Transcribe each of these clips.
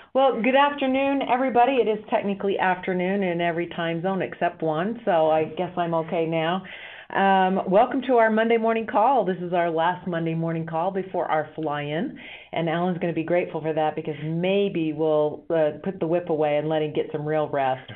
Well, good afternoon, everybody. It is technically afternoon in every time zone except one, so I guess I'm okay now. Welcome to our Monday morning call. This is our last Monday morning call before our fly-in, and Alan's going to be grateful for that because maybe we'll put the whip away and let him get some real rest.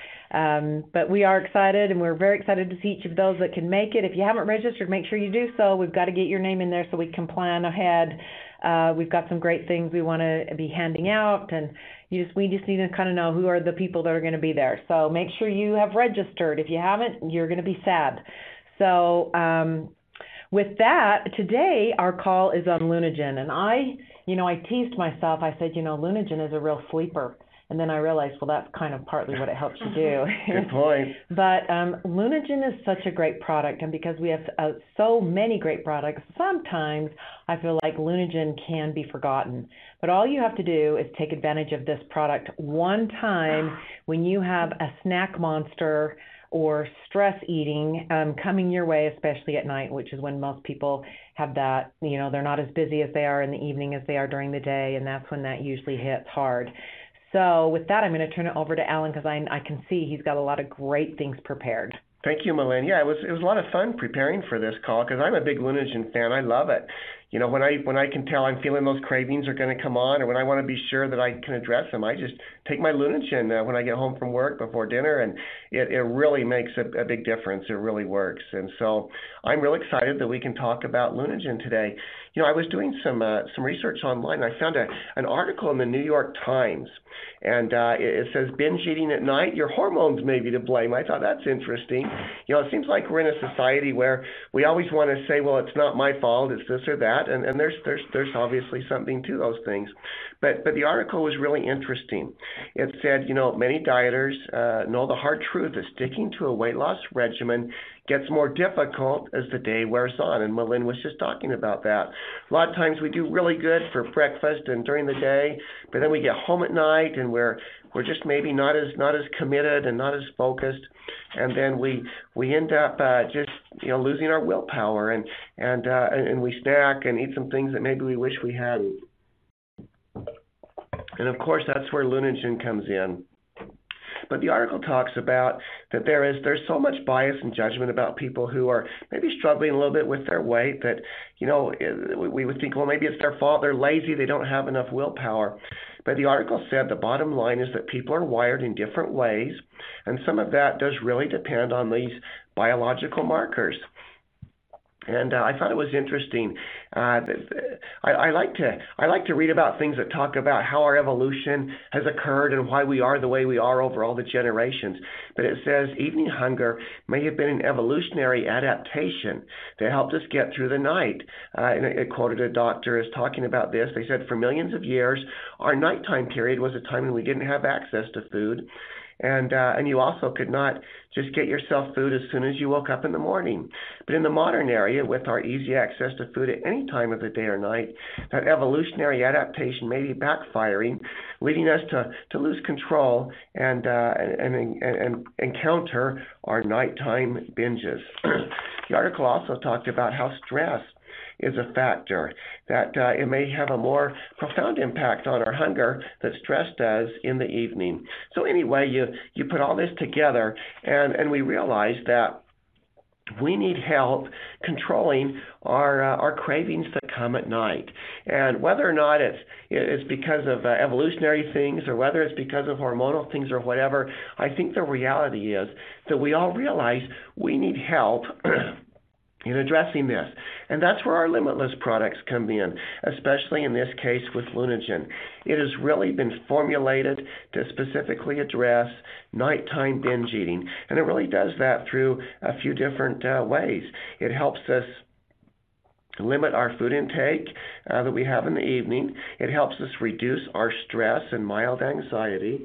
But we are excited, and we're very excited to see each of those that can make it. If you haven't registered, make sure you do so. We've got to get your name in there so we can plan ahead. We've got some great things we want to be handing out, and we just need to kind of know who are the people that are going to be there. So make sure you have registered. If you haven't, you're going to be sad. So with that, today our call is on Lunagen, and I teased myself. I said, Lunagen is a real sleeper. And then I realized, well, that's kind of partly what it helps you do. Good point. But Lunagen is such a great product, and because we have so many great products, sometimes I feel like Lunagen can be forgotten. But all you have to do is take advantage of this product one time when you have a snack monster or stress eating coming your way, especially at night, which is when most people have that. They're not as busy as they are in the evening as they are during the day, and that's when that usually hits hard. So with that, I'm going to turn it over to Alan because I can see he's got a lot of great things prepared. Thank you, Malin. Yeah, it was a lot of fun preparing for this call because I'm a big Lunagen fan. I love it. When I can tell I'm feeling those cravings are going to come on, or when I want to be sure that I can address them, I just take my Lunagen when I get home from work before dinner, and it really makes a big difference. It really works. And so I'm really excited that we can talk about Lunagen today. I was doing some research online. I found an article in the New York Times, and it says binge eating at night, your hormones may be to blame. I thought that's interesting. It seems like we're in a society where we always want to say, well, it's not my fault, it's this or that, and there's obviously something to those things. But the article was really interesting. It said, many dieters know the hard truth that sticking to a weight loss regimen gets more difficult as the day wears on, and Malin was just talking about that. A lot of times we do really good for breakfast and during the day, but then we get home at night and we're just maybe not as committed and not as focused, and then we end up just losing our willpower and we snack and eat some things that maybe we wish we hadn't. And of course that's where Lunagen comes in. But the article talks about that there's so much bias and judgment about people who are maybe struggling a little bit with their weight that, we would think, well, maybe it's their fault, they're lazy, they don't have enough willpower. But the article said the bottom line is that people are wired in different ways, and some of that does really depend on these biological markers. And I thought it was interesting. I like to read about things that talk about how our evolution has occurred and why we are the way we are over all the generations. But it says evening hunger may have been an evolutionary adaptation that helped us get through the night. And it quoted a doctor as talking about this. They said for millions of years, our nighttime period was a time when we didn't have access to food. And you also could not just get yourself food as soon as you woke up in the morning. But in the modern era, with our easy access to food at any time of the day or night, that evolutionary adaptation may be backfiring, leading us to lose control and encounter our nighttime binges. The article also talked about how stress is a factor, that it may have a more profound impact on our hunger that stress does in the evening. So anyway, you put all this together and we realize that we need help controlling our cravings that come at night. And whether or not it's because of evolutionary things or whether it's because of hormonal things or whatever, I think the reality is that we all realize we need help in addressing this. And that's where our Limitless products come in, especially in this case with Lunagen. It has really been formulated to specifically address nighttime binge eating, and it really does that through a few different ways. It helps us limit our food intake that we have in the evening. It helps us reduce our stress and mild anxiety.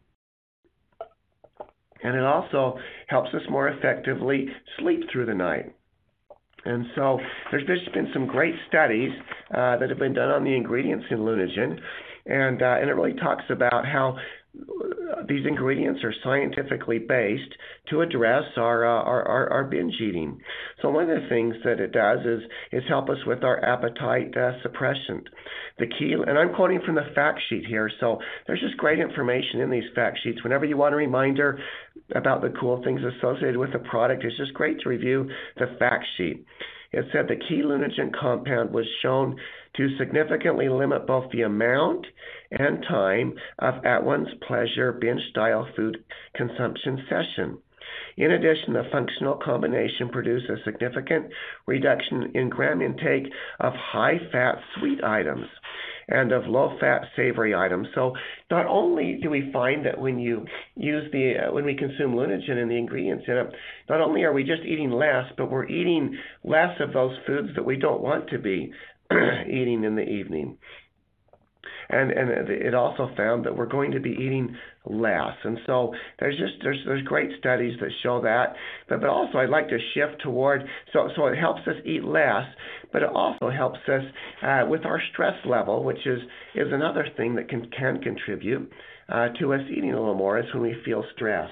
And it also helps us more effectively sleep through the night. And so there's been some great studies that have been done on the ingredients in Lunagen, and it really talks about how these ingredients are scientifically based to address our binge eating. So one of the things that it does is help us with our appetite suppression. The key, and I'm quoting from the fact sheet here, so there's just great information in these fact sheets. Whenever you want a reminder about the cool things associated with the product, it's just great to review the fact sheet. It said the key Lunagen compound was shown to significantly limit both the amount and time of at one's pleasure binge-style food consumption session. In addition, the functional combination produced a significant reduction in gram intake of high-fat sweet items and of low-fat savory items. So not only do we find that when you use when we consume Lunagen and the ingredients in it, not only are we just eating less, but we're eating less of those foods that we don't want to be eating in the evening. And it also found that we're going to be eating less. And so there's great studies that show that. But also I'd like to shift toward, so it helps us eat less, but it also helps us with our stress level, which is another thing that can contribute to us eating a little more, is when we feel stressed.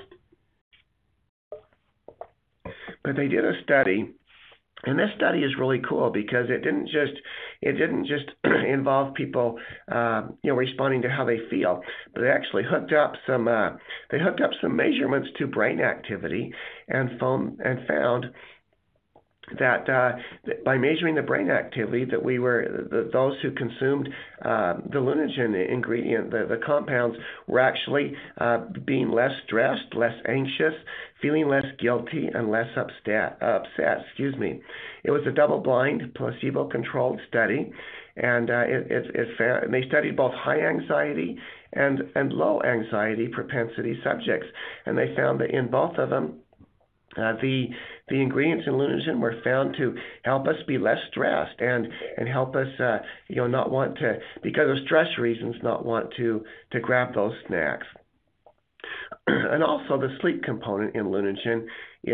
But they did a study. And this study is really cool because it didn't just involve people responding to how they feel, but they actually hooked up some measurements to brain activity and found that by measuring the brain activity, that those who consumed the Lunagen ingredient, the compounds, were actually being less stressed, less anxious, feeling less guilty, and less upset. It was a double-blind, placebo-controlled study, and they studied both high anxiety and low anxiety propensity subjects, and they found that in both of them, the ingredients in Lunagen were found to help us be less stressed and help us, not want to, because of stress reasons, not want to grab those snacks. And also the sleep component in Lunagen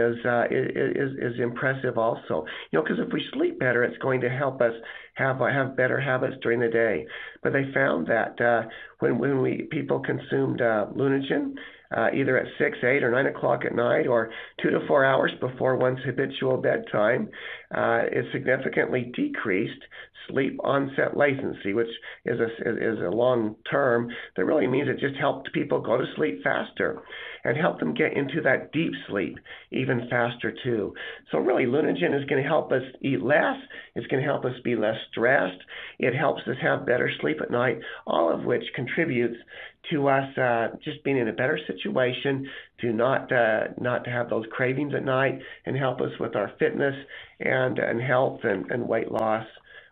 is impressive also. Because if we sleep better, it's going to help us have better habits during the day. But they found that when people consumed Lunagen, either at 6, 8, or 9 o'clock at night, or 2 to 4 hours before one's habitual bedtime, it significantly decreased sleep onset latency, which is a long term that really means it just helped people go to sleep faster and help them get into that deep sleep even faster too. So really, Lunagen is going to help us eat less. It's going to help us be less stressed. It helps us have better sleep at night, all of which contributes to us just being in a better situation, to not to have those cravings at night, and help us with our fitness and health and weight loss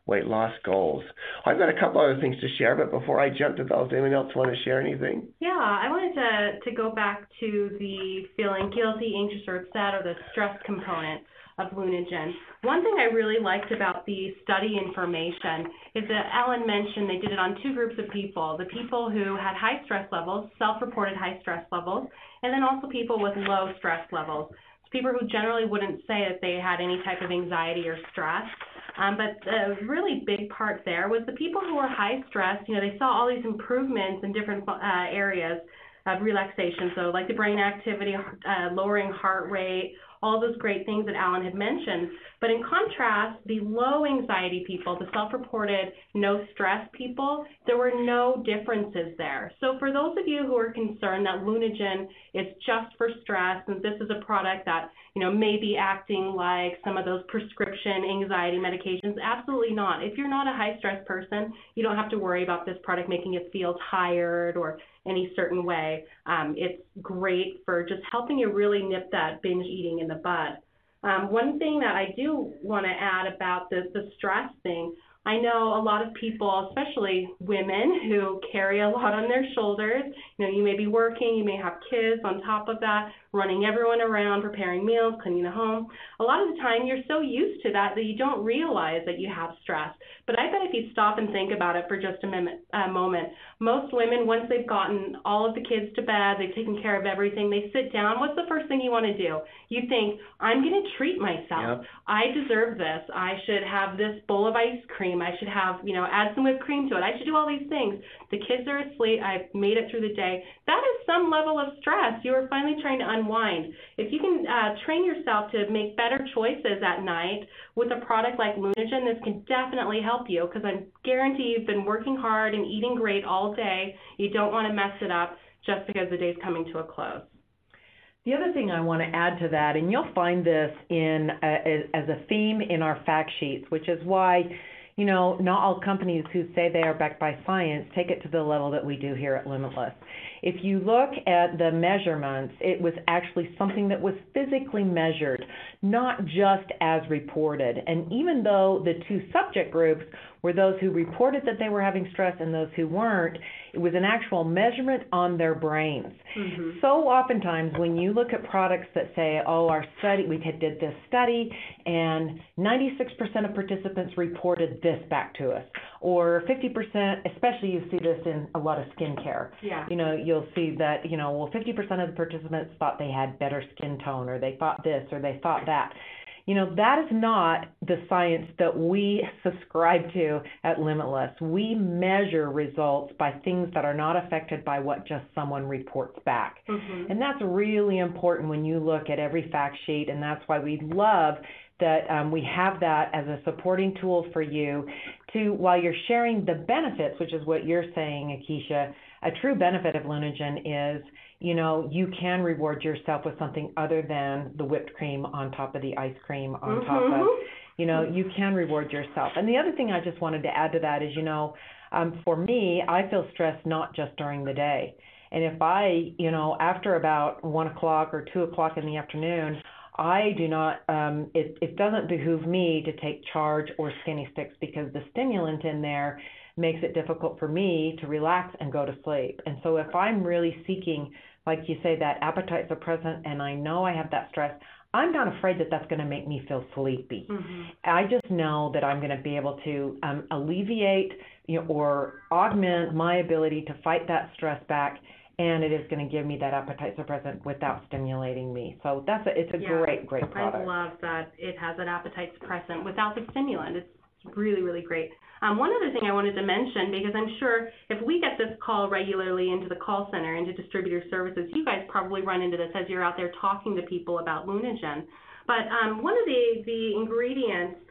goals. I've got a couple other things to share, but before I jump to those, anyone else want to share anything? Yeah, I wanted to go back to the feeling guilty, anxious, or upset, or the stress component of Lunagen. One thing I really liked about the study information is that Ellen mentioned they did it on two groups of people, the people who had high stress levels, self-reported high stress levels, and then also people with low stress levels. So people who generally wouldn't say that they had any type of anxiety or stress. But the really big part there was the people who were high stress, they saw all these improvements in different areas of relaxation, so like the brain activity, lowering heart rate, all those great things that Alan had mentioned. But in contrast, the low anxiety people, the self-reported no stress people, there were no differences there. So for those of you who are concerned that Lunagen is just for stress and this is a product that may be acting like some of those prescription anxiety medications, absolutely not. If you're not a high stress person, you don't have to worry about this product making you feel tired or any certain way. It's great for just helping you really nip that binge eating in the bud. One thing that I do want to add about the stress thing, I know a lot of people, especially women, who carry a lot on their shoulders. You may be working, you may have kids on top of that, running everyone around, preparing meals, cleaning the home. A lot of the time, you're so used to that you don't realize that you have stress. But I bet if you stop and think about it for just a moment, most women, once they've gotten all of the kids to bed, they've taken care of everything, they sit down. What's the first thing you want to do? You think, I'm going to treat myself. Yep. I deserve this. I should have this bowl of ice cream. cream. I should have, add some whipped cream to it. I should do all these things. The kids are asleep. I've made it through the day. That is some level of stress. You are finally trying to unwind. If you can train yourself to make better choices at night with a product like Lunagen, this can definitely help you, because I guarantee you've been working hard and eating great all day. You don't want to mess it up just because the day's coming to a close. The other thing I want to add to that, and you'll find this as a theme in our fact sheets, which is why, not all companies who say they are backed by science take it to the level that we do here at Limitless. If you look at the measurements, it was actually something that was physically measured, not just as reported. And even though the two subject groups were those who reported that they were having stress and those who weren't, it was an actual measurement on their brains. Mm-hmm. So oftentimes when you look at products that say, our study, we did this study and 96% of participants reported this back to us, or 50%, especially you see this in a lot of skincare. Yeah. You'll see that, 50% of the participants thought they had better skin tone, or they thought this, or they thought that. That is not the science that we subscribe to at Limitless. We measure results by things that are not affected by what just someone reports back. Mm-hmm. And that's really important when you look at every fact sheet, and that's why we love that we have that as a supporting tool for you to, while you're sharing the benefits, which is what you're saying, Akeisha, a true benefit of Lunagen is, you can reward yourself with something other than the whipped cream on top of the ice cream on top of, you can reward yourself. And the other thing I just wanted to add to that is, for me, I feel stressed not just during the day. And if I, after about 1 o'clock or 2 o'clock in the afternoon, I do not, it doesn't behoove me to take Charge or Skinny Sticks, because the stimulant in there makes it difficult for me to relax and go to sleep. And so if I'm really seeking, like you say, that appetite suppressant, and I know I have that stress, I'm not afraid that that's going to make me feel sleepy. Mm-hmm. I just know that I'm going to be able to alleviate or augment my ability to fight that stress back, and it is going to give me that appetite suppressant without stimulating me. So it's a great product. I love that it has an appetite suppressant without the stimulant. It's really, really great. One other thing I wanted to mention, because I'm sure if we get this call regularly into the call center, into distributor services, you guys probably run into this as you're out there talking to people about Lunagen. But one of the ingredients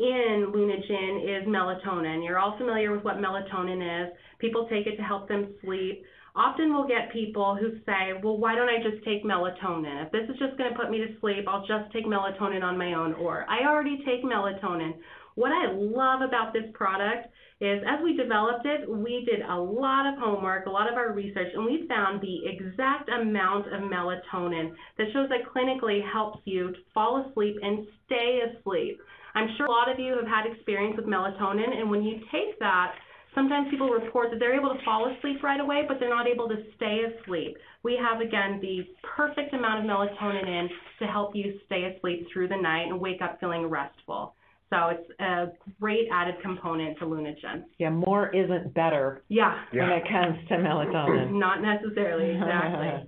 in Lunagen is melatonin. You're all familiar with what melatonin is. People take it to help them sleep. Often we'll get people who say, well, why don't I just take melatonin? If this is just going to put me to sleep, I'll just take melatonin on my own, or I already take melatonin. What I love about this product is, as we developed it, we did a lot of homework, a lot of our research, and we found the exact amount of melatonin that shows that clinically helps you to fall asleep and stay asleep. I'm sure a lot of you have had experience with melatonin, and when you take that, sometimes people report that they're able to fall asleep right away, but they're not able to stay asleep. We have, again, the perfect amount of melatonin in to help you stay asleep through the night and wake up feeling restful. So it's a great added component to Lunagen. Yeah, more isn't better when it comes to melatonin. Not necessarily, exactly.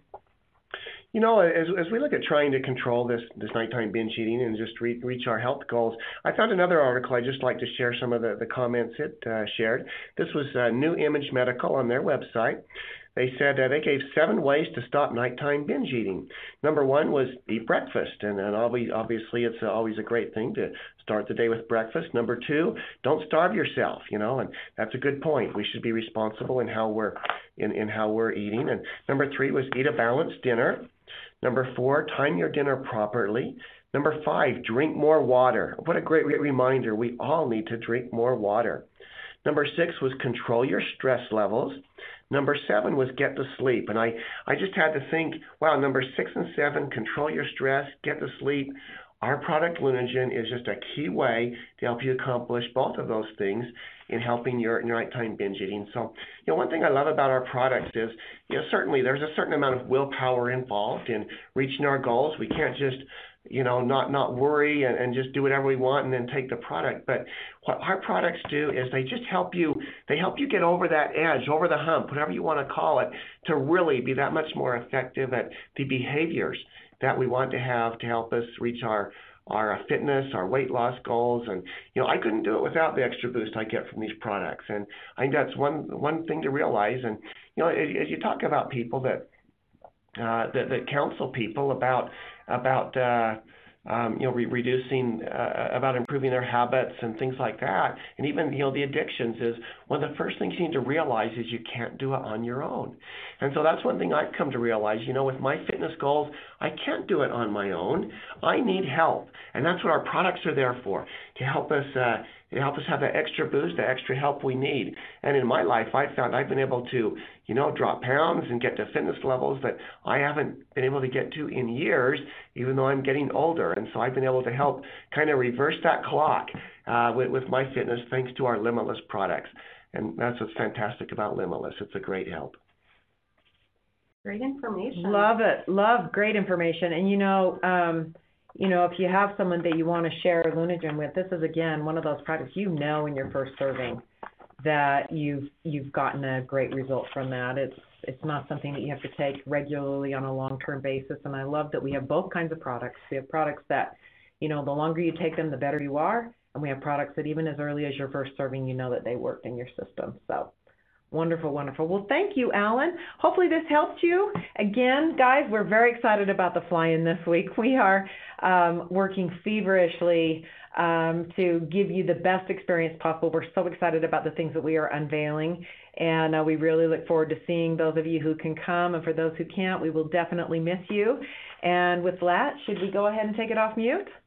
As we look at trying to control this nighttime binge eating and just reach our health goals, I found another article I'd just like to share some of the comments it shared. This was New Image Medical on their website. They said they gave 7 ways to stop nighttime binge eating. Number 1 was eat breakfast, and obviously it's always a great thing to start the day with breakfast. Number 2, don't starve yourself, and that's a good point. We should be responsible in how we're eating. And number 3 was eat a balanced dinner. Number 4, time your dinner properly. Number 5, drink more water. What a great reminder. We all need to drink more water. Number 6 was control your stress levels. Number 7 was get to sleep. And I just had to think, wow, number 6 and 7, control your stress, get to sleep. Our product Lunagen is just a key way to help you accomplish both of those things in helping your nighttime binge eating. So, one thing I love about our products is, certainly there's a certain amount of willpower involved in reaching our goals. We can't just, not worry and just do whatever we want and then take the product. But what our products do is they just help you get over that edge, over the hump, whatever you want to call it, to really be that much more effective at the behaviors that we want to have to help us reach our our fitness, our weight loss goals, and I couldn't do it without the extra boost I get from these products. And I think that's one thing to realize. And as you talk about people that counsel people about reducing, about improving their habits and things like that, and even the addictions, is one of the first things you need to realize is you can't do it on your own. And so that's one thing I've come to realize. With my fitness goals, I can't do it on my own. I need help, and that's what our products are there for, to help us have that extra boost, the extra help we need. And in my life, I've found I've been able to, drop pounds and get to fitness levels that I haven't been able to get to in years, even though I'm getting older. And so I've been able to help kind of reverse that clock with my fitness, thanks to our Limitless products. And that's what's fantastic about Limitless. It's a great help. Great information. Love it. Love great information. And if you have someone that you want to share Lunagen with, this is, again, one of those products in your first serving that you've gotten a great result from that. It's not something that you have to take regularly on a long-term basis. And I love that we have both kinds of products. We have products that, the longer you take them, the better you are. And we have products that even as early as your first serving, that they worked in your system. So wonderful, wonderful. Well, thank you, Alan. Hopefully this helped you. Again, guys, we're very excited about the fly-in this week. We are working feverishly to give you the best experience possible. We're so excited about the things that we are unveiling, and we really look forward to seeing those of you who can come. And for those who can't, we will definitely miss you. And with that, should we go ahead and take it off mute?